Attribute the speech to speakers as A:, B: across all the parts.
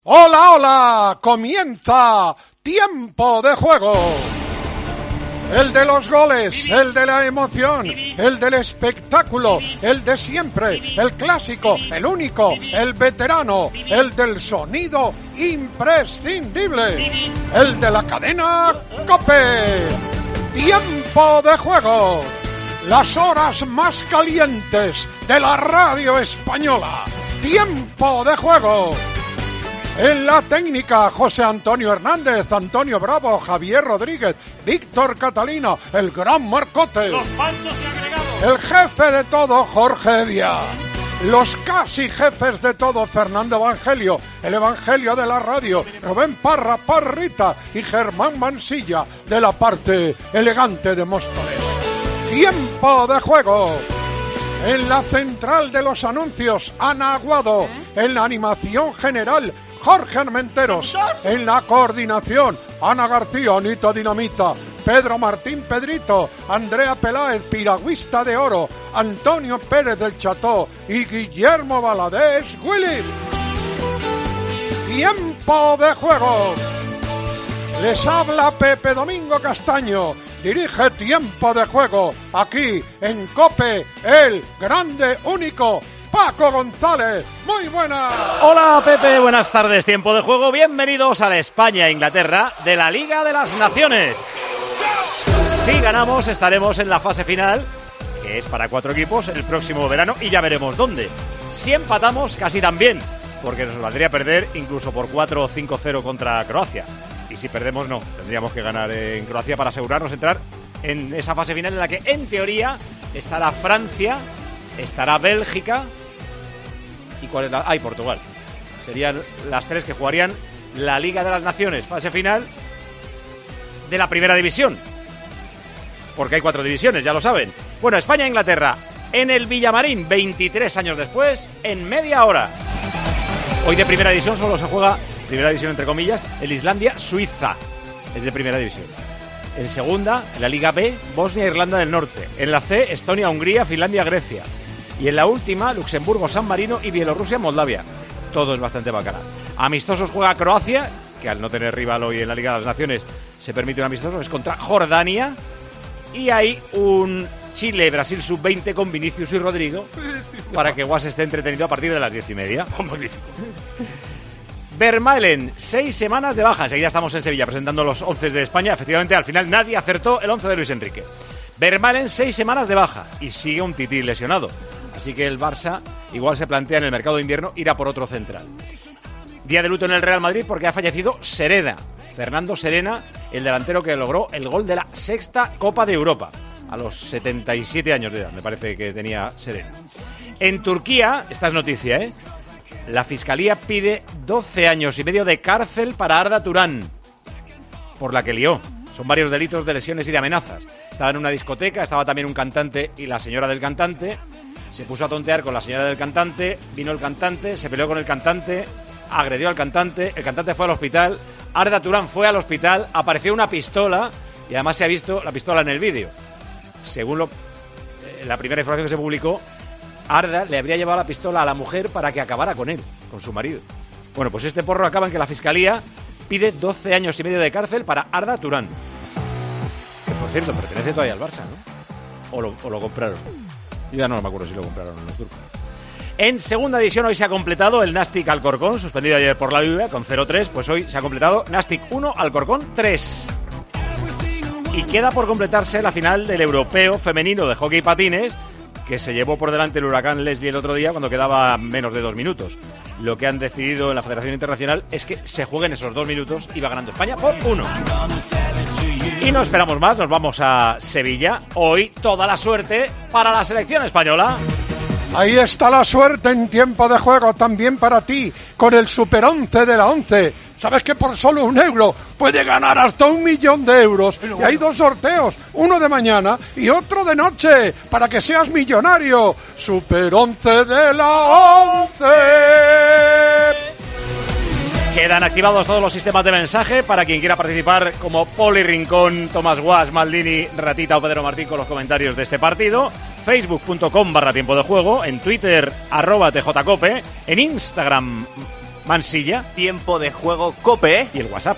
A: ¡Hola, hola! ¡Comienza Tiempo de Juego! El de los goles, el de la emoción, el del espectáculo, el de siempre, el clásico, el único, el veterano, el del sonido imprescindible, el de la cadena COPE. Tiempo de Juego. Las horas más calientes de la radio española. Tiempo de Juego. En la técnica, José Antonio Hernández, Antonio Bravo, Javier Rodríguez, Víctor Catalina, el gran Marcote.
B: Los panchos y agregados.
A: El jefe de todo, Jorge Evia. Los casi jefes de todo, Fernando Evangelio, el Evangelio de la radio, Rubén Parra, Parrita y Germán Mansilla, de la parte elegante de Móstoles. Tiempo de Juego. En la central de los anuncios, Ana Aguado. En la animación general, Jorge Armenteros. En la coordinación, Ana García, Anita Dinamita, Pedro Martín Pedrito, Andrea Peláez, Piragüista de Oro, Antonio Pérez del Cható y Guillermo Valadez Willy. Tiempo de Juego. Les habla Pepe Domingo Castaño. Dirige Tiempo de Juego aquí en COPE, el grande, único Paco González. Muy buenas.
B: Hola Pepe, buenas tardes. Tiempo de Juego. Bienvenidos a la España-Inglaterra de la Liga de las Naciones. Si ganamos estaremos en la fase final, que es para 4 equipos, el próximo verano y ya veremos dónde. Si empatamos, casi también, porque nos valdría perder incluso por 4 o 5-0 contra Croacia. Y si perdemos, no. Tendríamos que ganar en Croacia para asegurarnos entrar en esa fase final en la que, en teoría, estará Francia, estará Bélgica y ¿cuál es la? Y Portugal. Serían las 3 que jugarían la Liga de las Naciones, fase final de la primera división. Porque hay 4 divisiones, ya lo saben. Bueno, España-Inglaterra en el Villamarín, 23 años después, en media hora. Hoy de primera división solo se juega... Primera división entre comillas, el Islandia-Suiza es de primera división. En segunda, en la Liga B, Bosnia-Irlanda del Norte. En la C, Estonia-Hungría, Finlandia-Grecia. Y en la última, Luxemburgo-San Marino y Bielorrusia-Moldavia. Todo es bastante bacana. Amistosos juega Croacia, que al no tener rival hoy en la Liga de las Naciones se permite un amistoso, es contra Jordania. Y hay un Chile-Brasil sub-20 con Vinicius y Rodrigo para que Guas esté entretenido a partir de las 10:30. Magnífico. Vermaelen, 6 semanas de baja. Enseguida estamos en Sevilla presentando los 11 de España. Efectivamente, al final nadie acertó el 11 de Luis Enrique. Vermaelen, 6 semanas de baja. Y sigue un Tití lesionado. Así que el Barça igual se plantea en el mercado de invierno ir a por otro central. Día de luto en el Real Madrid porque ha fallecido Serena. Fernando Serena, el delantero que logró el gol de la 6ª Copa de Europa. A los 77 años de edad, me parece que tenía Serena. En Turquía, esta es noticia, la Fiscalía pide 12 años y medio de cárcel para Arda Turan, por la que lió. Son varios delitos de lesiones y de amenazas. Estaba en una discoteca, estaba también un cantante y la señora del cantante. Se puso a tontear con la señora del cantante, vino el cantante, se peleó con el cantante, agredió al cantante, el cantante fue al hospital, Arda Turan fue al hospital, apareció una pistola y además se ha visto la pistola en el vídeo. Según la primera información que se publicó, Arda le habría llevado la pistola a la mujer para que acabara con él, con su marido. Bueno, pues este porro acaba en que la Fiscalía pide 12 años y medio de cárcel para Arda Turan. Que, por cierto, pertenece todavía al Barça, ¿no? ¿O lo compraron? Yo ya no me acuerdo si lo compraron los turcos. En segunda división hoy se ha completado el Nástic Alcorcón, suspendido ayer por la lluvia, con 0-3. Pues hoy se ha completado Nástic 1, Alcorcón 3. Y queda por completarse la final del Europeo Femenino de Hockey Patines, que se llevó por delante el Huracán Leslie el otro día cuando quedaba menos de 2 minutos. Lo que han decidido en la Federación Internacional es que se jueguen esos 2 minutos y va ganando España por 1. Y no esperamos más, nos vamos a Sevilla. Hoy toda la suerte para la selección española.
A: Ahí está la suerte en Tiempo de Juego también para ti, con el Super 11 de la 11. ¿Sabes que por solo €1 puede ganar hasta 1.000.000 de euros? Y hay 2 sorteos, uno de mañana y otro de noche, para que seas millonario. Super 11 de la 11.
B: Quedan activados todos los sistemas de mensaje para quien quiera participar, como Poli Rincón, Tomás Guas, Maldini, Ratita o Pedro Martín con los comentarios de este partido. Facebook.com/Tiempo de Juego, en Twitter @TJCope, en Instagram Mansilla.
C: Tiempo de juego COPE.
B: Y el WhatsApp.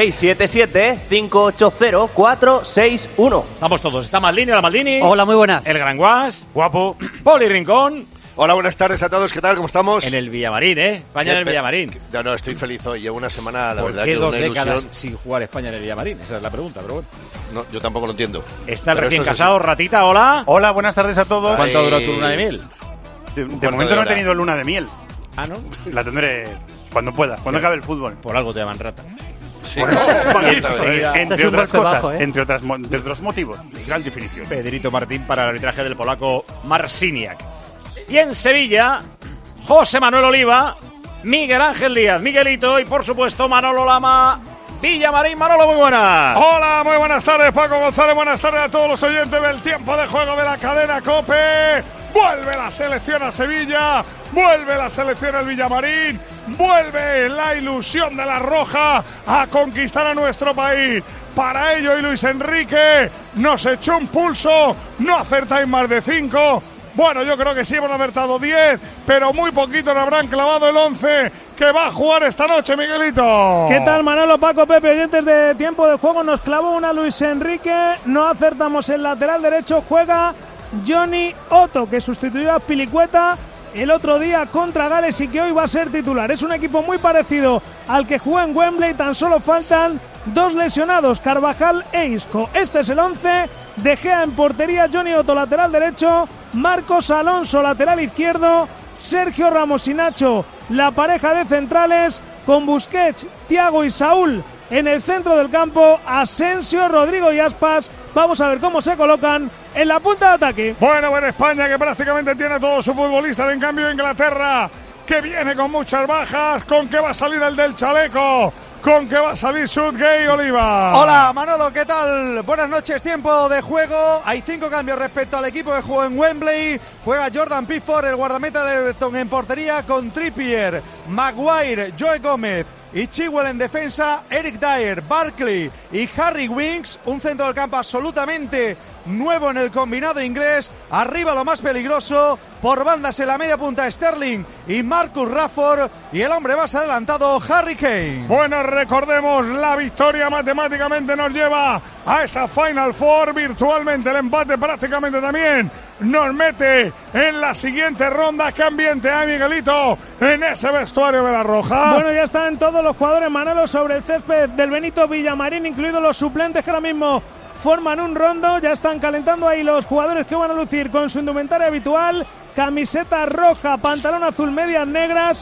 C: 677-580-461.
B: Vamos todos. Está Maldini. Hola, Maldini.
D: Hola, muy buenas.
B: El Gran Guas.
E: Guapo.
B: Poli Rincón.
E: Hola, buenas tardes a todos. ¿Qué tal? ¿Cómo estamos?
B: En el Villamarín, España en el Villamarín.
E: No, estoy feliz hoy. Llevo una semana, la verdad,
B: ¿Por qué
E: que
B: 2
E: una
B: décadas
E: ilusión.
B: sin jugar España en el Villamarín? Esa es la pregunta, pero bueno.
E: No, yo tampoco lo entiendo.
B: Está el
E: Pero
B: recién
E: esto es
B: casado,
E: así.
B: Ratita, hola.
F: Hola, buenas tardes a todos.
B: ¿Cuánto duró tu luna de miel?
F: De
E: cuarto
F: momento
E: de
F: no he
E: hora.
F: tenido luna de miel.
B: Ah, ¿no?
F: La tendré cuando pueda, cuando acabe el fútbol.
B: Por algo te llaman rata.
E: Sí.
B: enseguida-
F: Entre
D: Ese es un
F: otras
D: golpe
F: cosas,
D: bajo, ¿eh?
F: entre otros motivos. Gran definición.
B: Pedrito Martín para el arbitraje del polaco Marciniak. Y en Sevilla, José Manuel Oliva, Miguel Ángel Díaz, Miguelito y por supuesto Manolo Lama, Villamarín. Manolo, muy buenas.
A: Hola, muy buenas tardes, Paco González. Buenas tardes a todos los oyentes del tiempo de juego de la cadena COPE. Vuelve la selección a Sevilla, vuelve la selección al Villamarín, vuelve la ilusión de la Roja a conquistar a nuestro país. Para ello, y Luis Enrique nos echó un pulso, no acertáis más de 5. Bueno, yo creo que sí hemos acertado 10, pero muy poquito nos habrán clavado el 11 que va a jugar esta noche, Miguelito.
G: ¿Qué tal, Manolo, Paco, Pepe, oyentes de tiempo de juego? Nos clavó una Luis Enrique, no acertamos el lateral derecho, juega Johnny Otto, que sustituyó a Pilicueta el otro día contra Gales y que hoy va a ser titular. Es un equipo muy parecido al que jugó en Wembley, tan solo faltan 2 lesionados, Carvajal e Isco. Este es el 11, De Gea en portería, Johnny Otto lateral derecho, Marcos Alonso lateral izquierdo, Sergio Ramos y Nacho la pareja de centrales, con Busquets, Thiago y Saúl en el centro del campo, Asensio, Rodrigo y Aspas. Vamos a ver cómo se colocan en la punta de ataque.
A: Bueno, España que prácticamente tiene a todos sus futbolistas. En cambio, Inglaterra, que viene con muchas bajas. ¿Con qué va a salir el del chaleco? ¿Con qué va a salir Southgate, Oliva?
H: Hola, Manolo, ¿qué tal? Buenas noches, tiempo de juego. Hay 5 cambios respecto al equipo que jugó en Wembley. Juega Jordan Pickford, el guardameta de Everton, en portería, con Trippier, Maguire, Joe Gómez y Chilwell en defensa, Eric Dyer, Barkley y Harry Winks. Un centro del campo absolutamente nuevo en el combinado inglés. Arriba lo más peligroso, por bandas en la media punta, Sterling y Marcus Rashford, y el hombre más adelantado, Harry Kane.
A: Bueno, recordemos, la victoria matemáticamente nos lleva a esa Final Four. Virtualmente el empate prácticamente también nos mete en la siguiente ronda. ¿Qué ambiente hay, Miguelito, en ese vestuario de la Roja?
G: Bueno, ya están todos los jugadores, Manolo, sobre el césped del Benito Villamarín, incluidos los suplentes que ahora mismo forman un rondo. Ya están calentando ahí los jugadores que van a lucir con su indumentaria habitual: camiseta roja, pantalón azul, medias negras.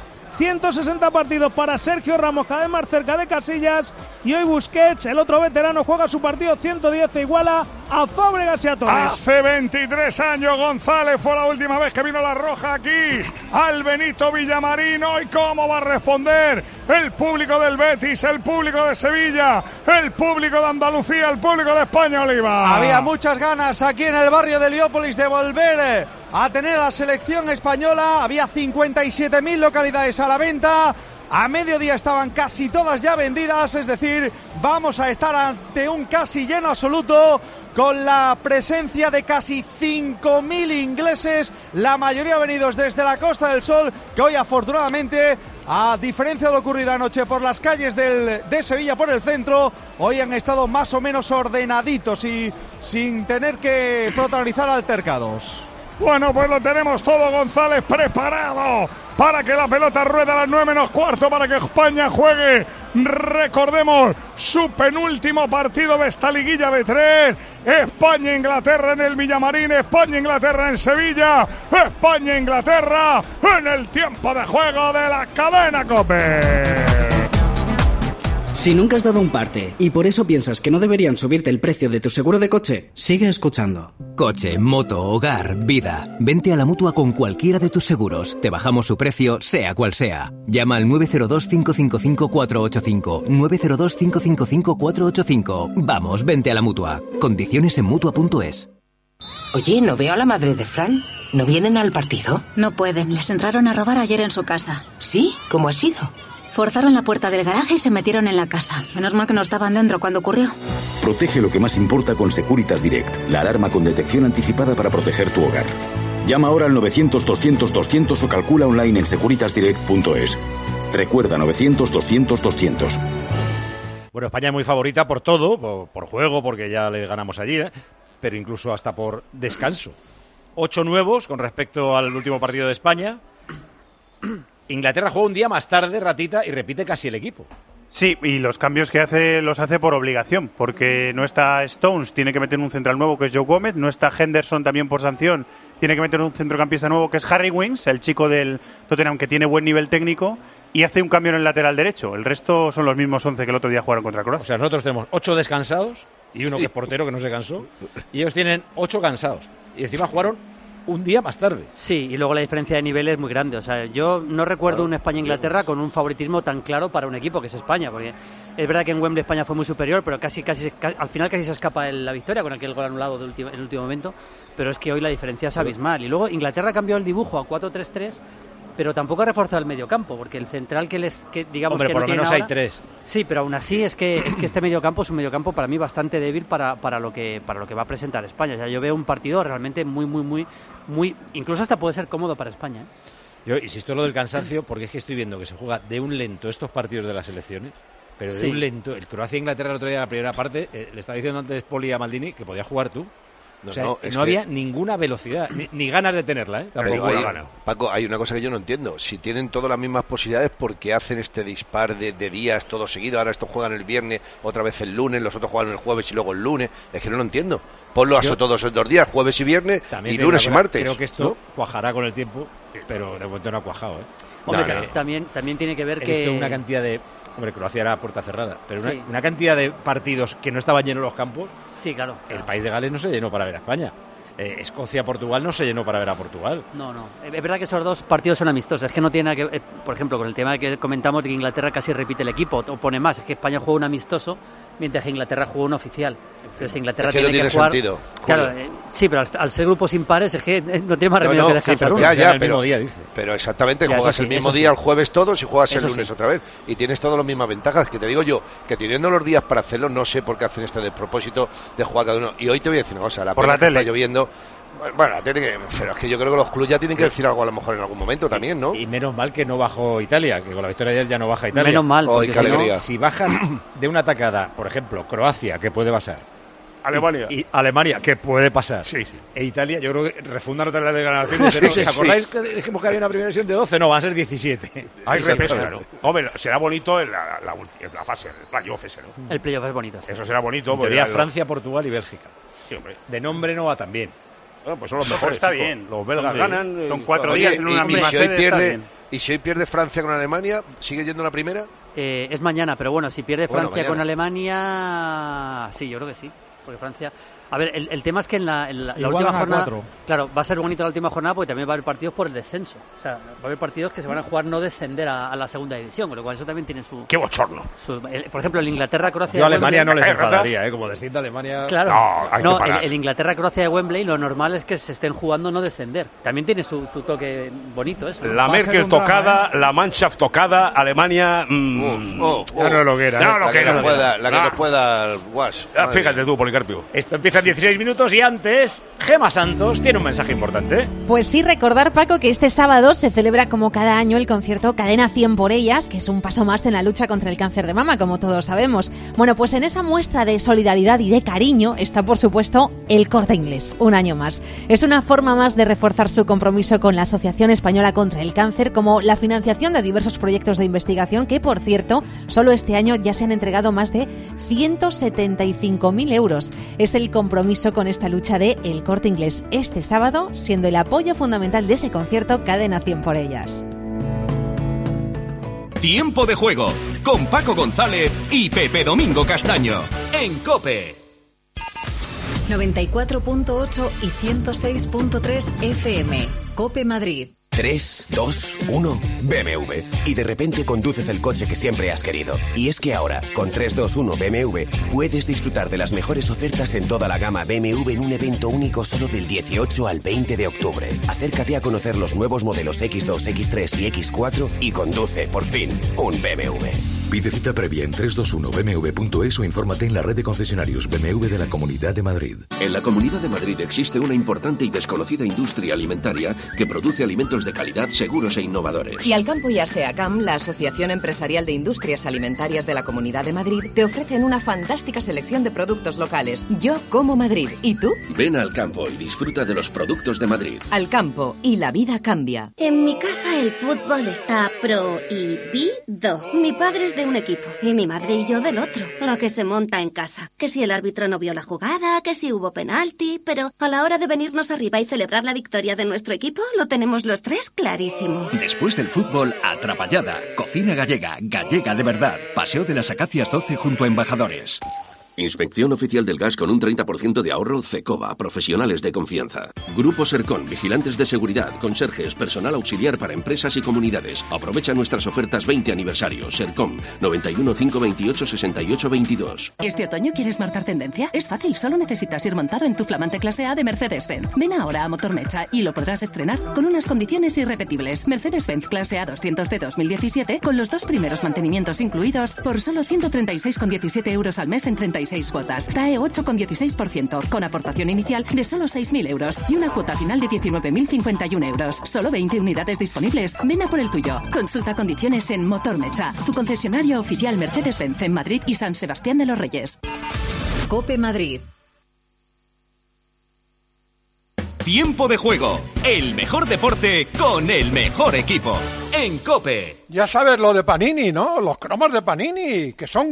G: 160 partidos para Sergio Ramos, cada vez más cerca de Casillas, y hoy Busquets, el otro veterano, juega su partido 110 e iguala a Fábregas y a Torres.
A: Hace 23 años, González, fue la última vez que vino la Roja aquí al Benito Villamarín. ¿Y cómo va a responder el público del Betis, el público de Sevilla, el público de Andalucía, el público de España, Oliva?
H: Había muchas ganas aquí en el barrio de Heliópolis de volver a tener a la selección española. Había 57.000 localidades a la venta. A mediodía estaban casi todas ya vendidas, es decir, vamos a estar ante un casi lleno absoluto, con la presencia de casi 5.000 ingleses, la mayoría venidos desde la Costa del Sol, que hoy afortunadamente, a diferencia de lo ocurrido anoche por las calles de Sevilla, por el centro, hoy han estado más o menos ordenaditos y sin tener que protagonizar altercados.
A: Bueno, pues lo tenemos todo, González, preparado para que la pelota rueda a las 9 menos cuarto, para que España juegue, recordemos, su penúltimo partido de esta liguilla de 3. España-Inglaterra en el Villamarín, España-Inglaterra en Sevilla, España-Inglaterra en el tiempo de juego de la cadena COPE.
I: Si nunca has dado un parte y por eso piensas que no deberían subirte el precio de tu seguro de coche, sigue escuchando.
J: Coche, moto, hogar, vida. Vente a la Mutua con cualquiera de tus seguros. Te bajamos su precio, sea cual sea. Llama al 902-555-485. 902-555-485. Vamos, vente a la Mutua. Condiciones en Mutua.es.
K: Oye, ¿no veo a la madre de Fran? ¿No vienen al partido?
L: No pueden, les entraron a robar ayer en su casa.
K: ¿Sí? ¿Cómo ha sido?
L: Forzaron la puerta del garaje y se metieron en la casa. Menos mal que no estaban dentro cuando ocurrió.
M: Protege lo que más importa con Securitas Direct, la alarma con detección anticipada para proteger tu hogar. Llama ahora al 900-200-200 o calcula online en securitasdirect.es. Recuerda 900-200-200.
B: Bueno, España es muy favorita por todo, por juego, porque ya le ganamos allí, pero incluso hasta por descanso. 8 nuevos con respecto al último partido de España. Inglaterra juega un día más tarde, ratita, y repite casi el equipo.
F: Sí, y los cambios que hace los hace por obligación, porque no está Stones, tiene que meter un central nuevo que es Joe Gómez, no está Henderson también por sanción, tiene que meter un centrocampista nuevo que es Harry Winks, el chico del Tottenham que tiene buen nivel técnico, y hace un cambio en el lateral derecho. El resto son los mismos 11 que el otro día jugaron contra Croacia.
B: O sea, nosotros tenemos 8 descansados y uno que es portero que no se cansó, y ellos tienen 8 cansados, y encima jugaron un día más tarde.
D: Sí, y luego la diferencia de nivel es muy grande. O sea, yo no recuerdo un España-Inglaterra con un favoritismo tan claro para un equipo que es España, porque es verdad que en Wembley España fue muy superior, pero al final casi se escapa la victoria con aquel gol anulado en el último momento, pero es que hoy la diferencia es abismal. Y luego Inglaterra cambió el dibujo a 4-3-3, pero tampoco ha reforzado el mediocampo, porque el central digamos
B: Hombre,
D: que
B: por
D: no
B: lo menos
D: tiene
B: hay 3.
D: Sí, pero aún así es que este mediocampo es un mediocampo para mí bastante débil para lo que va a presentar España. O sea, yo veo un partido realmente muy, incluso hasta puede ser cómodo para España.
B: Yo insisto en lo del cansancio, porque es que estoy viendo que se juega de un lento estos partidos de las selecciones, pero de un lento. El Croacia-Inglaterra el otro día en la primera parte, le estaba diciendo antes Poli a Maldini que podía jugar tú. No había ninguna velocidad, ni ganas de tenerla, ¿eh? Tampoco
E: Paco, hay una cosa que yo no entiendo. Si tienen todas las mismas posibilidades, ¿por qué hacen este dispar de días todo seguido? Ahora estos juegan el viernes, otra vez el lunes, los otros juegan el jueves y luego el lunes. Es que no lo entiendo. Ponlo a todos en 2 días, jueves y viernes, y lunes y martes.
B: Creo que esto cuajará con el tiempo, pero de momento no ha cuajado, ¿eh?
D: Hombre, también tiene que ver que...
B: una cantidad de... Hombre, Croacia era a puerta cerrada, pero una cantidad de partidos que no estaban llenos los campos.
D: Sí, claro.
B: El país de Gales no se llenó para ver a España. Escocia-Portugal no se llenó para ver a Portugal.
D: No. Es verdad que esos 2 partidos son amistosos. Es que no tiene nada que... por ejemplo, con el tema que comentamos de que Inglaterra casi repite el equipo, o pone más. Es que España juega un amistoso, mientras que Inglaterra juega un oficial. Entonces Inglaterra
E: tiene que jugar... sentido.
D: Claro, sí, pero al ser grupos impares es que no tiene más remedio que descansar uno.
E: El mismo día, dice. Pero exactamente, juegas el mismo día el jueves todos y juegas el lunes otra vez. Y tienes todas las mismas ventajas. Que te digo yo, que teniendo los días para hacerlo, no sé por qué hacen este despropósito de jugar cada uno. Y hoy te voy a decir una cosa, la pena que está lloviendo... Bueno, pero es que yo creo que los clubes ya tienen que decir algo a lo mejor en algún momento también, ¿no?
B: Y menos mal que no bajó Italia, que con la victoria de ayer ya no baja Italia.
D: Menos mal, porque
B: si bajan de una atacada, por ejemplo, Croacia, que puede pasar.
F: Alemania.
B: Y Alemania, que puede pasar.
F: Sí.
B: E Italia, yo creo que refundan otra vez la Naciones. ¿Os acordáis que dijimos que había una primera versión de 12? No, van a ser 17.
F: Hay repesca, ¿no? Hombre, será bonito en la fase, el playoff ese, ¿no?
D: El playoff es bonito.
F: Sí. Eso será bonito.
B: En teoría, Francia, Portugal y Bélgica.
F: Sí, hombre.
B: De nombre no va tan bien.
F: Bueno, pues son los mejores. Está bien.
B: Los belgas ganan.
F: Son 4 días en una misma
E: sede. ¿Y si hoy pierde Francia con Alemania, sigue yendo la primera?
D: Es mañana, pero bueno, si pierde Francia con Alemania, sí, yo creo que sí. Porque Francia... A ver, el tema es que en la última jornada... 4. Claro, va a ser bonito la última jornada porque también va a haber partidos por el descenso. O sea, va a haber partidos que se van a jugar no descender a la segunda división, con lo cual eso también tiene su...
F: ¡Qué bochorno!
D: Por ejemplo, el Inglaterra-Croacia...
B: Yo a Alemania no les enfadaría, como descienda Alemania...
D: Claro, el Inglaterra-Croacia de Wembley, lo normal es que se estén jugando no descender. También tiene su toque bonito eso.
N: La Merkel tocada, la Mannschaft tocada, Alemania...
B: ya no es lo que era.
E: La que no pueda el Wash.
N: Fíjate tú, Policarpio.
B: Esto empieza 16 minutos y antes, Gema Santos tiene un mensaje importante.
O: Pues sí, recordar, Paco, que este sábado se celebra como cada año el concierto Cadena 100 por ellas, que es un paso más en la lucha contra el cáncer de mama, como todos sabemos. Bueno, pues en esa muestra de solidaridad y de cariño está, por supuesto, el Corte Inglés, un año más. Es una forma más de reforzar su compromiso con la Asociación Española contra el Cáncer, como la financiación de diversos proyectos de investigación que, por cierto, solo este año ya se han entregado más de 175.000 euros. Es el compromiso con esta lucha de El Corte Inglés este sábado, siendo el apoyo fundamental de ese concierto Cadena 100 por ellas.
J: Tiempo de juego con Paco González y Pepe Domingo Castaño en COPE.
L: 94.8 y 106.3 FM. COPE Madrid.
P: 3, 2, 1, BMW. Y de repente conduces el coche que siempre has querido. Y es que ahora, con 321 BMW, puedes disfrutar de las mejores ofertas en toda la gama BMW en un evento único solo del 18 al 20 de octubre. Acércate a conocer los nuevos modelos X2, X3 y X4 y conduce, por fin, un BMW.
Q: Pide cita previa en 321bmw.es o infórmate en la red de concesionarios BMW de la Comunidad de Madrid.
R: En la Comunidad de Madrid existe una importante y desconocida industria alimentaria que produce alimentos de calidad, seguros e innovadores.
S: Y Alcampo y ASEACAM, la Asociación Empresarial de Industrias Alimentarias de la Comunidad de Madrid, te ofrecen una fantástica selección de productos locales. Yo como Madrid. ¿Y tú?
R: Ven al campo y disfruta de los productos de Madrid.
S: Alcampo, y la vida cambia.
T: En mi casa el fútbol está prohibido. Mi padre es de un equipo y mi madre y yo del otro. Lo que se monta en casa. Que si el árbitro no vio la jugada, que si hubo penalti, pero a la hora de venirnos arriba y celebrar la victoria de nuestro equipo, lo tenemos los tres clarísimo.
U: Después del fútbol, Atrapallada. Cocina gallega, gallega de verdad. Paseo de las Acacias 12 junto a Embajadores.
R: Inspección Oficial del Gas con un 30% de ahorro. Cecoba, profesionales de confianza. Grupo Sercon, vigilantes de seguridad, conserjes, personal auxiliar para empresas y comunidades. Aprovecha nuestras ofertas 20 aniversario. Sercon, 91 528 68 22.
V: ¿Este otoño quieres marcar tendencia? Es fácil, solo necesitas ir montado en tu flamante clase A de Mercedes-Benz. Ven ahora a Motormecha y lo podrás estrenar con unas condiciones irrepetibles. Mercedes-Benz clase A 200 de 2017 con los 2 primeros mantenimientos incluidos por solo 136,17 euros al mes en 36 cuotas. TAE 8,16%, con aportación inicial de solo 6.000 euros y una cuota final de 19.051 euros. Solo 20 unidades disponibles. Ven a por el tuyo. Consulta condiciones en Motormecha, tu concesionario oficial Mercedes-Benz en Madrid y San Sebastián de los Reyes.
S: COPE Madrid.
W: Tiempo de juego, el mejor deporte con el mejor equipo. En COPE.
A: Ya sabes lo de Panini, ¿no? Los cromos de Panini, que son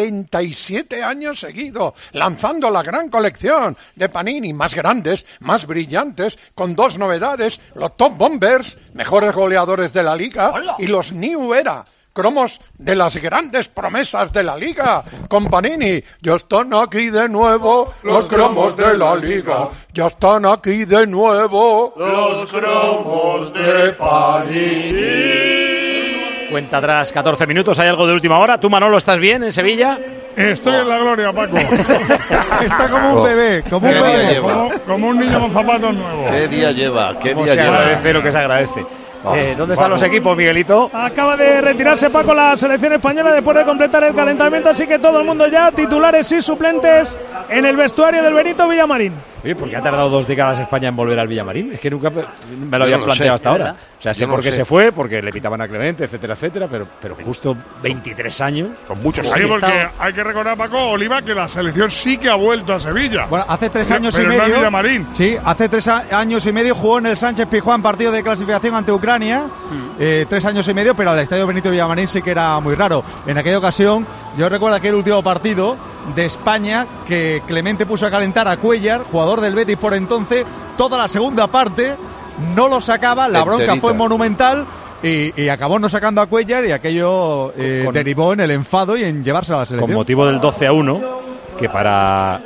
A: 47 años seguidos, lanzando la gran colección de Panini, más grandes, más brillantes, con 2 novedades, los Top Bombers, mejores goleadores de la liga, y los New Era, cromos de las grandes promesas de la liga. Con Panini, ya están aquí de nuevo los cromos de la liga. Ya están aquí de nuevo
B: los cromos de Panini. Cuenta atrás, 14 minutos, ¿hay algo de última hora? ¿Tú, Manolo, estás bien en Sevilla?
X: Estoy en la gloria, Paco.
H: Está como un bebé, como un bebé.
X: Como un niño con zapatos nuevos.
E: ¿Qué día lleva? ¿Qué día
B: se
E: lleva?
B: agradece lo que se agradece. ¿Dónde están los equipos, Miguelito?
G: Acaba de retirarse, Paco, la selección española después de completar el calentamiento, así que todo el mundo ya, titulares y suplentes en el vestuario del Benito Villamarín.
B: Oye, ¿por qué ha tardado 2 décadas España en volver al Villamarín? Es que nunca me lo habían planteado hasta ahora. O sea, sé por qué se fue, porque le pitaban a Clemente, etcétera, etcétera, pero justo 23 años.
X: Son muchos años. Porque hay que recordar, Paco, Oliva, que la selección sí que ha vuelto a Sevilla.
H: Bueno, hace 3 años y
X: pero
H: medio.
X: No Villamarín.
H: Sí, hace 3 años y medio jugó en el Sánchez Pizjuán partido de clasificación ante Ucrania. 3 años y medio, pero el estadio Benito Villamarín sí que era muy raro. En aquella ocasión, yo recuerdo aquel último partido de España que Clemente puso a calentar a Cuéllar, jugador del Betis por entonces, toda la segunda parte no lo sacaba, la bronca fue monumental y acabó no sacando a Cuéllar y aquello derivó en el enfado y en llevarse a la selección.
B: Con motivo del 12-1, que para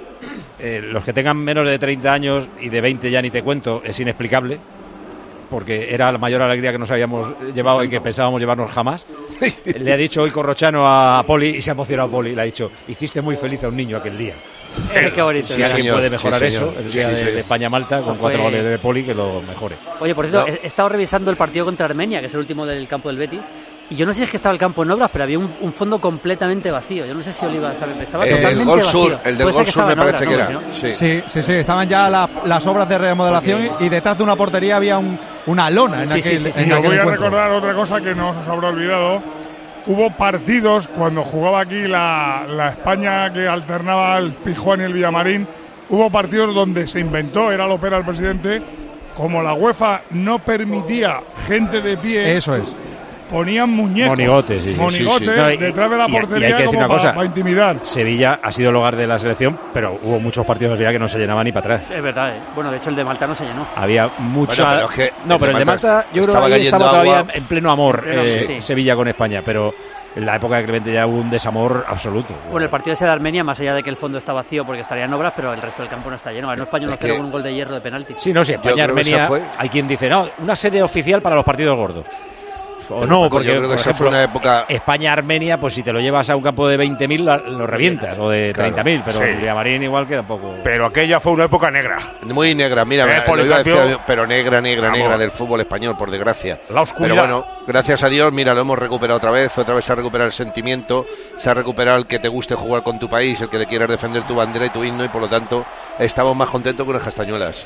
B: los que tengan menos de 30 años y de 20 ya ni te cuento, es inexplicable, porque era la mayor alegría que nos habíamos llevado y que pensábamos llevarnos jamás. Le ha dicho hoy Corrochano a Poli, y se ha emocionado Poli, le ha dicho: hiciste muy feliz a un niño aquel día.
D: Qué bonito.
B: Si alguien puede mejorar eso, el día de España-Malta, con 4 goles de Poli, que lo mejore.
D: Oye, por cierto, he estado revisando el partido contra Armenia, que es el último del campo del Betis, y yo no sé si es que estaba el campo en obras, pero había un fondo completamente vacío. Yo no sé si Oliva sabe, estaba totalmente vacío.
E: El del Gol Sur me parece que era.
H: Sí, estaban ya las obras de remodelación y detrás de una portería había una lona.
X: Yo voy a recordar otra cosa que no os habrá olvidado. Hubo partidos cuando jugaba aquí la España que alternaba el Pizjuán y el Villamarín. Hubo partidos donde se inventó, era Lopera el presidente, como la UEFA no permitía gente de pie.
H: Eso es.
X: Ponían muñecos,
B: monigotes
X: no, detrás de la portería,
B: y hay que decir
X: como
B: una cosa,
X: para intimidar.
B: Sevilla ha sido el hogar de la selección, pero hubo muchos partidos de Sevilla que no se llenaban ni para atrás.
D: Es verdad, Bueno, de hecho el de Malta no se llenó.
B: Había mucha...
E: Bueno, pero es que
B: pero el de Malta yo creo que estaba todavía en pleno amor Sevilla con España, pero en la época de Clemente ya hubo un desamor absoluto.
D: Bueno, el partido ese de Armenia, más allá de que el fondo está vacío porque estaría en obras, pero el resto del campo no está lleno. Ganó España 1-0 con un gol de hierro de penalti.
B: Sí, no, sí, España-Armenia, hay quien dice, no, una sede oficial para los partidos gordos. o no, porque
E: yo creo que
B: por
E: esa
B: ejemplo,
E: fue una época...
B: España-Armenia, pues si te lo llevas a un campo de 20.000 lo revientas, o de 30.000, pero
N: sí.
B: el Villamarín igual que tampoco.
N: Pero aquella fue una época negra.
E: Muy negra, mira, lo iba a decir, pero negra del fútbol español, por desgracia.
N: La oscuridad.
E: Pero bueno, gracias a Dios, mira, lo hemos recuperado otra vez se ha recuperado el sentimiento, se ha recuperado el que te guste jugar con tu país, el que te quieras defender tu bandera y tu himno, y por lo tanto estamos más contentos con las castañuelas.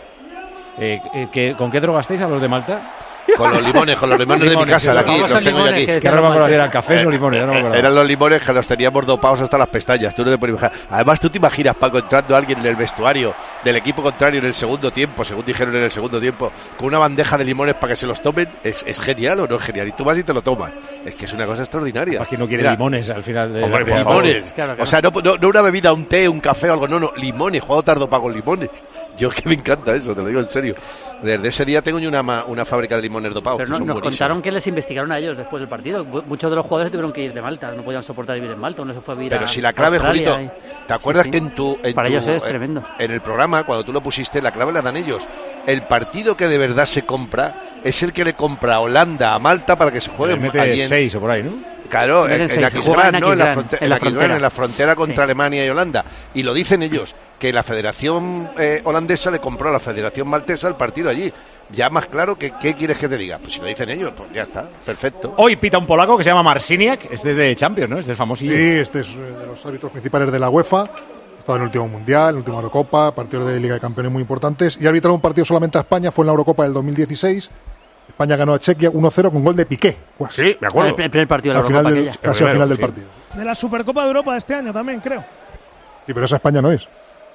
B: ¿Con qué drogasteis a los de Malta?
E: Con los limones de mi casa, de aquí, los tengo yo aquí.
B: Que no me acuerdo si eran cafés o limones, no me acuerdo.
E: Eran los limones que los teníamos dopados hasta las pestañas, tú no te puedes imaginar. Además, tú te imaginas, Paco, entrando alguien del vestuario del equipo contrario en el segundo tiempo, según dijeron en el segundo tiempo, con una bandeja de limones para que se los tomen. ¿Es genial o no es genial? Y tú vas y te lo tomas. Es que es una cosa extraordinaria.
B: ¿Para quién no quiere limones al final de
E: limones? Claro. O sea, no una bebida, un té, un café o algo, no, limones, juego tardo para con limones. Yo que me encanta eso, te lo digo en serio. Desde ese día tengo yo una fábrica de limones dopados.
D: Pero nos contaron que les investigaron a ellos después del partido. Muchos de los jugadores tuvieron que ir de Malta, no podían soportar vivir en Malta, uno se fue a vivir
E: Pero si la clave, Julito, ¿te acuerdas que
D: para ellos es tremendo?
E: En el programa, cuando tú lo pusiste, la clave la dan ellos. El partido que de verdad se compra es el que le compra a Holanda a Malta para que se juegue.
B: Mete 6 o por ahí, ¿no?
E: Claro, en Aquisgrán, ¿no? En la frontera contra Alemania y Holanda. Y lo dicen ellos, que la Federación holandesa le compró a la Federación maltesa el partido allí. Ya más claro que ¿qué quieres que te diga? Pues si lo dicen ellos, pues ya está, perfecto.
B: Hoy pita un polaco que se llama Marciniak, este es de Champions, ¿no? Este es famosillo.
C: Sí, este es de los árbitros principales de la UEFA. Ha estado en el último Mundial, en la última Eurocopa, partidos de Liga de Campeones muy importantes. Y ha arbitrado un partido solamente a España, fue en la Eurocopa del 2016. España ganó a Chequia 1-0 con gol de Piqué. Pues,
N: sí, me acuerdo.
D: El primer partido de la Eurocopa.
C: Casi al final del partido.
G: De la Supercopa de Europa de este año también, creo.
C: Sí, pero esa España no es.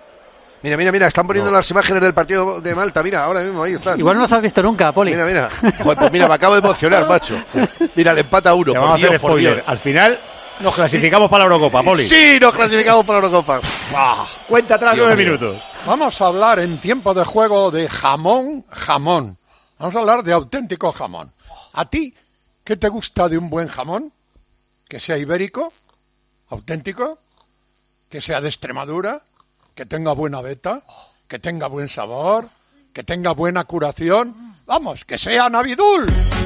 E: Mira, están poniendo las imágenes del partido de Malta, mira, ahora mismo, ahí están.
D: Igual no las has visto nunca, Poli.
E: Mira. Joder, pues mira, me acabo de emocionar, macho. Mira, le empata uno.
B: Vamos a hacer spoiler. Al final nos clasificamos para la Eurocopa, Poli.
E: Sí, nos clasificamos para la Eurocopa.
B: Cuenta atrás 9 minutos.
A: Vamos a hablar en tiempo de juego de jamón. Vamos a hablar de auténtico jamón. ¿A ti qué te gusta de un buen jamón? ¿Que sea ibérico? ¿Auténtico? ¿Que sea de Extremadura? ¿Que tenga buena veta? ¿Que tenga buen sabor? ¿Que tenga buena curación? Vamos, que sea Navidul.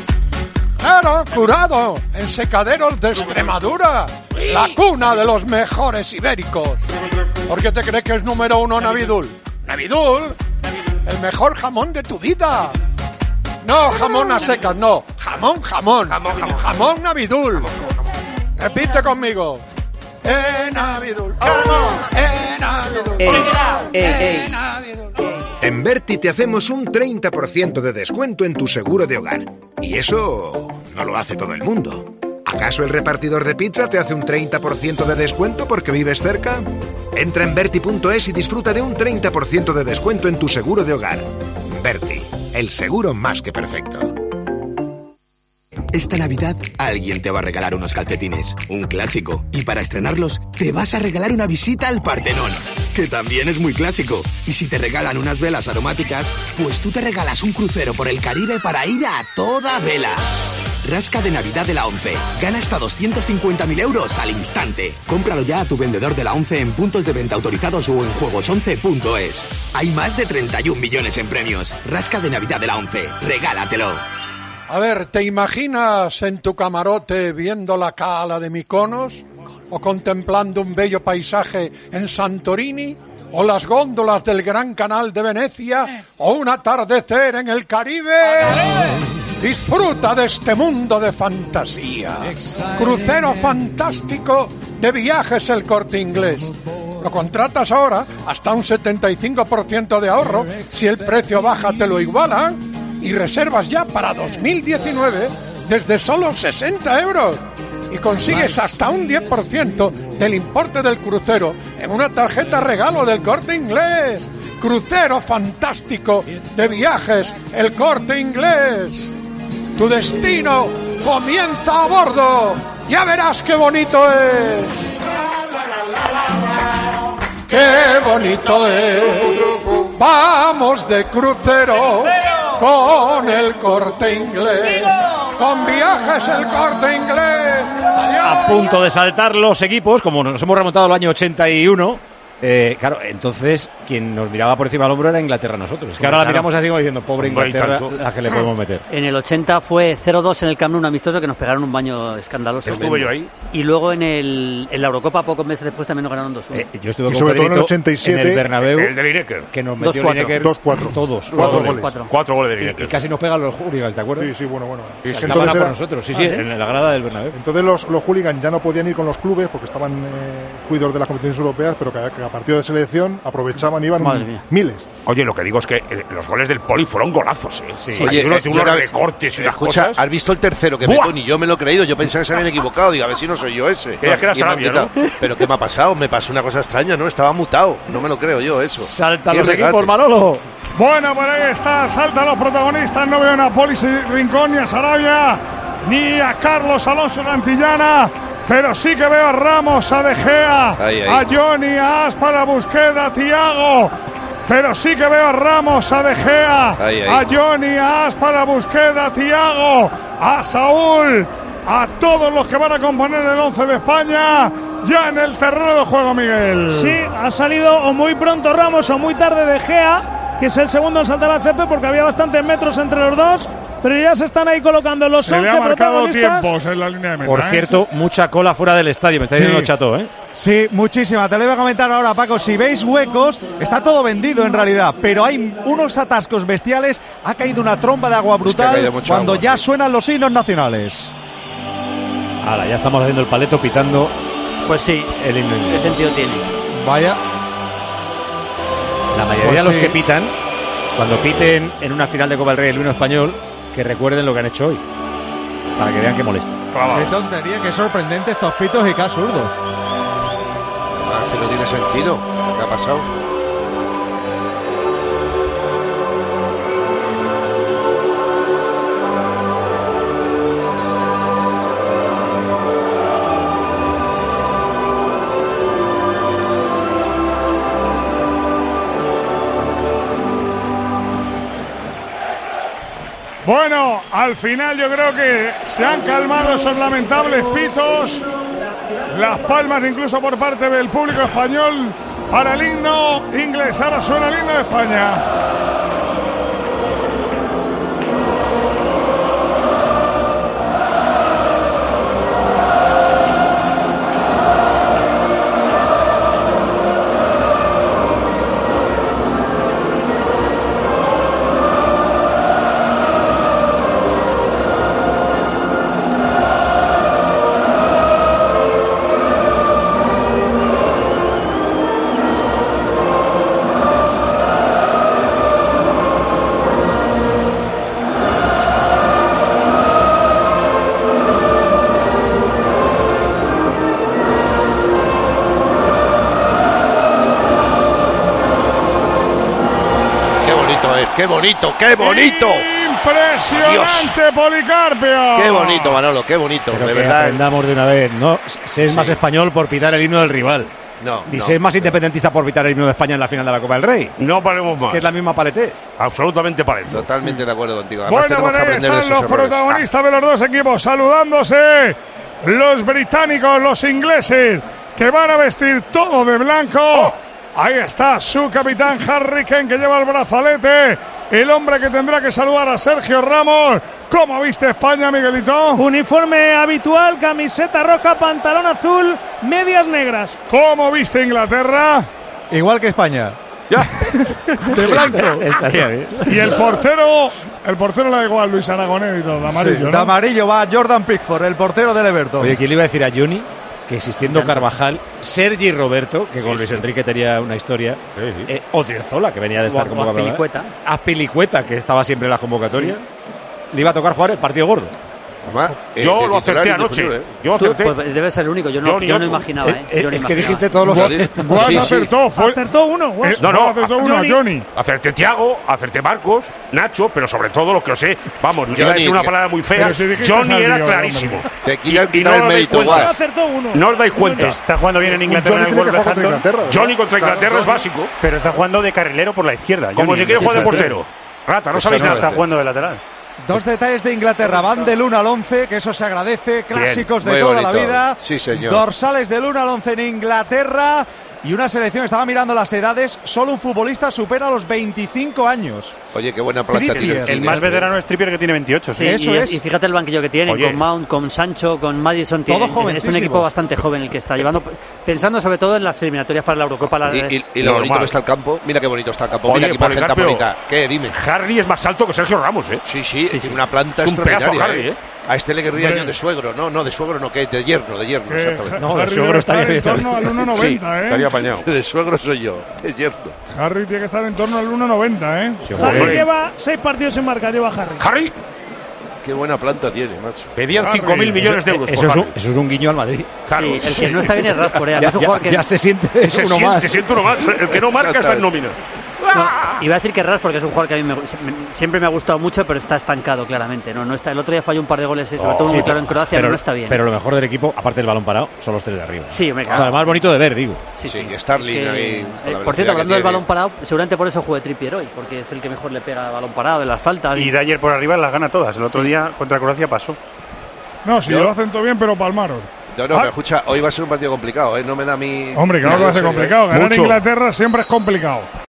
A: Claro, curado en secaderos de Extremadura, la cuna de los mejores ibéricos. ¿Por qué te crees que es número 1 Navidul? Navidul, el mejor jamón de tu vida. No jamón a secas, no. Jamón. Jamón Navidul. Repite conmigo. Navidul. Navidul.
I: En Berti te hacemos un 30% de descuento en tu seguro de hogar. Y eso no lo hace todo el mundo. ¿Acaso el repartidor de pizza te hace un 30% de descuento porque vives cerca? Entra en Berti.es y disfruta de un 30% de descuento en tu seguro de hogar. Berti, el seguro más que perfecto.
K: Esta Navidad alguien te va a regalar unos calcetines, un clásico. Y para estrenarlos, te vas a regalar una visita al Partenón, que también es muy clásico. Y si te regalan unas velas aromáticas, pues tú te regalas un crucero por el Caribe para ir a toda vela. Rasca de Navidad de la ONCE. Gana hasta 250.000 euros al instante. Cómpralo ya a tu vendedor de la ONCE en puntos de venta autorizados o en juegos11.es. Hay más de 31 millones en premios. Rasca de Navidad de la ONCE. Regálatelo.
A: A ver, ¿te imaginas en tu camarote viendo la cala de Mykonos? ¿O contemplando un bello paisaje en Santorini? ¿O las góndolas del Gran Canal de Venecia? ¿O un atardecer en el Caribe? Disfruta de este mundo de fantasía. Crucero fantástico de Viajes El Corte Inglés. Lo contratas ahora hasta un 75% de ahorro. Si el precio baja te lo igualan. Y reservas ya para 2019 desde solo 60 euros. Y consigues hasta un 10% del importe del crucero en una tarjeta regalo del Corte Inglés. Crucero fantástico de Viajes El Corte Inglés. Tu destino comienza a bordo. Ya verás qué bonito es. Qué bonito es. Vamos de crucero con el Corte Inglés. Con Viajes El Corte Inglés.
B: A punto de saltar los equipos, como nos hemos remontado al año 81. Claro, entonces quien nos miraba por encima del hombro era Inglaterra nosotros. Es que ahora la miramos así como diciendo, pobre Inglaterra, la que le podemos meter.
D: En el 80 fue 0-2 en el Camp Nou, un amistoso que nos pegaron un baño escandaloso.
N: Estuve yo ahí.
D: Y luego en la Eurocopa, pocos meses después, también nos ganaron 2-1.
B: Yo estuve
C: y sobre todo en el 87
B: en el Bernabéu,
N: el de Lineker,
B: que nos metió Lineker
C: 2-4.
B: Todos.
N: 4 goles de Lineker.
B: Y casi nos pegan los hooligans, ¿te acuerdas?
C: Sí, bueno.
B: Entonces por nosotros, sí, en la grada del Bernabéu.
C: Entonces los hooligans ya no podían ir con los clubes porque estaban cuidados de las competiciones europeas, pero que a partido de selección aprovechaban, iban miles.
N: Oye, lo que digo es que los goles del Poli fueron golazos, ¿eh?
E: Sí. Oye,
N: unos recortes y unas cosas.
E: ¿Has visto el tercero que metió? Ni yo me lo he creído. Yo pensaba que se habían equivocado. Digo, a ver si no soy yo ese.
N: Creía que era Sarabia, ¿no?
E: Pero ¿qué me ha pasado? Me pasó una cosa extraña, ¿no? Estaba mutado. No me lo creo yo, eso.
B: Saltan los equipos, Manolo.
X: Bueno, por ahí está. Saltan los protagonistas. No veo a Poli Rincón, ni a Sarabia, ni a Carlos Alonso de Antillana. Pero sí que veo a Ramos, a De Gea, a Johnny, a Aspar, a Busquets, a Thiago. Pero sí que veo a Ramos, a De Gea, a Johnny, a Aspar, a Busquets, a Thiago, a Saúl, a todos los que van a componer el 11 de España ya en el terreno de juego, Miguel.
G: Sí, ha salido o muy pronto Ramos o muy tarde De Gea, que es el segundo en saltar al césped porque había bastantes metros entre los dos. Pero ya se están ahí colocando los 11
X: protagonistas. Se le ha marcado tiempos en la línea de meta.
B: Por cierto, mucha cola fuera del estadio, me está diciendo Chato, ¿eh?
H: Sí, muchísima. Te lo iba a comentar ahora, Paco. Si veis huecos, está todo vendido en realidad, pero hay unos atascos bestiales. Ha caído una tromba de agua brutal cuando ya suenan los himnos nacionales.
B: Ahora, ya estamos haciendo el paleto pitando.
D: Pues sí,
B: el himno inglés.
D: ¿Qué sentido tiene?
H: Vaya.
B: La mayoría de los que pitan, cuando piten en una final de Copa del Rey el himno español, que recuerden lo que han hecho hoy, para que vean que molesta.
H: Qué tontería, qué sorprendente estos pitos y qué absurdos.
E: Que no tiene sentido. ¿Qué ha pasado?
X: Bueno, al final yo creo que se han calmado esos lamentables pitos, las palmas incluso por parte del público español para el himno inglés. Ahora suena el himno de España.
E: ¡Qué bonito, qué bonito!
X: ¡Impresionante, Dios. Policarpio!
E: ¡Qué bonito, Manolo, qué bonito!
B: Pero
E: de
B: que
E: verdad.
B: aprendamos de una vez, no se es más español por pitar el himno del rival. Ni se es más independentista por pitar el himno de España en la final de la Copa del Rey.
N: No paremos más.
B: Es que es la misma palete.
N: Absolutamente palete.
E: Totalmente de acuerdo contigo. Además,
X: bueno, bueno, ahí están los protagonistas de los dos equipos saludándose. Los británicos, los ingleses, que van a vestir todo de blanco. Ahí está su capitán Harry Kane, que lleva el brazalete. El hombre que tendrá que saludar a Sergio Ramos. ¿Cómo viste España, Miguelito?
G: Uniforme habitual, camiseta roja, pantalón azul, medias negras.
X: ¿Cómo viste Inglaterra?
H: Igual que España. De blanco.
B: Estaría bien.
X: Y el portero le da igual, Luis Aragonés y todo, de amarillo,
H: sí,
X: ¿no?
H: De amarillo va Jordan Pickford, el portero del Everton.
B: Oye, ¿quién le iba a decir a Johnny que existiendo Carvajal, Sergi Roberto, que con Luis Enrique tenía una historia, Odriozola, que venía de estar como Azpilicueta, que estaba siempre en la convocatoria, le iba a tocar jugar el partido gordo?
N: Yo lo acerté anoche. Yo acerté.
D: Pues debe ser el único. Yo no imaginaba.
B: Es que dijiste todos los.
X: Juan acertó. Acertó uno.
N: Acertó uno a Johnny. Acerté Thiago, acerté Marcos, Nacho, pero sobre todo lo que os sé. Vamos, yo iba a decir una palabra muy fea. Johnny era clarísimo.
E: Y no os dais cuenta.
N: No os dais cuenta.
F: Está jugando bien en Inglaterra.
N: Johnny contra Inglaterra es básico.
F: Pero está jugando de carrilero por la izquierda.
N: Como si quiere jugar de portero. Rata, no sabéis nada.
F: Está jugando de lateral.
H: Dos detalles de Inglaterra, van del 1 al 11, que eso se agradece, clásicos de toda la vida.
E: Sí, señor.
H: Dorsales del 1 al 11 en Inglaterra. Y una selección, estaba mirando las edades, solo un futbolista supera los 25 años.
E: Oye, qué buena planta tiene.
F: El más veterano es Trippier, que tiene 28.
D: Sí,
H: eso es.
D: Y fíjate el banquillo que tiene, con Mount, con Sancho, con Maddison.
H: Todo
D: es un equipo bastante joven el que está llevando, pensando sobre todo en las eliminatorias para la Eurocopa.
E: Y lo bonito que está el campo. Mira qué bonito está el campo. Mira qué imagen tan bonita. ¿Qué? Dime.
N: Harry es más alto que Sergio Ramos, ¿eh?
E: Sí, tiene una planta
N: es un pedazo
E: extraordinaria.
N: Harry, ¿eh?
E: A este le querría yo de suegro. No, de suegro no, que de yerno, exactamente.
X: No, de suegro estaría en torno al 1,90,
E: sí,
N: estaría apañado.
E: De suegro soy yo, de yerno.
X: Harry tiene que estar en torno al 1,90, ¿eh?
G: Sí, Harry lleva 6 partidos sin marcar, lleva Harry.
N: ¡Harry!
E: Qué buena planta tiene, macho.
N: Pedían 5.000 millones de euros.
B: Eso es un guiño al Madrid.
N: Claro.
D: Sí, el que no está bien es Rashford.
B: Ya se siente uno más.
N: Se siente uno más. El que no marca está en nómina.
D: No, iba a decir que Rashford, que es un jugador que a mí siempre me ha gustado mucho, pero está estancado claramente. No está. El otro día falló un par de goles, sobre todo muy claro en Croacia, pero no está bien.
B: Pero lo mejor del equipo, aparte del balón parado, son los 3 de arriba.
D: Sí,
B: o sea, lo más bonito de ver, digo.
E: Sí, Sterling ahí.
D: Por cierto, hablando del balón parado, seguramente por eso juegue Trippier hoy, porque es el que mejor le pega al balón parado, de las faltas.
F: Y de ayer por arriba las gana todas. El otro día contra Croacia pasó.
X: No, si lo hacen todo bien, pero palmaron.
E: No, pero escucha, hoy va a ser un partido complicado, ¿eh? No me da mi...
X: Hombre, claro que va a ser complicado. Ganar Inglaterra siempre es complicado.